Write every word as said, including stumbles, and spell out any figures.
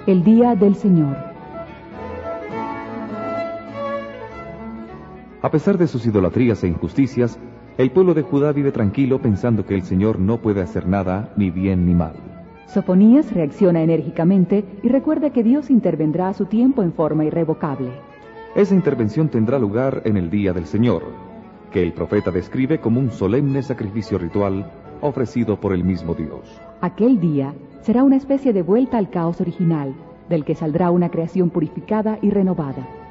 El día del Señor. A pesar de sus idolatrías e injusticias, el pueblo de Judá vive tranquilo pensando que el Señor no puede hacer nada, ni bien ni mal. Sofonías reacciona enérgicamente y recuerda que Dios intervendrá a su tiempo en forma irrevocable. Esa intervención tendrá lugar en el día del Señor, que el profeta describe como un solemne sacrificio ritual ofrecido por el mismo Dios. Aquel día será una especie de vuelta al caos original, del que saldrá una creación purificada y renovada.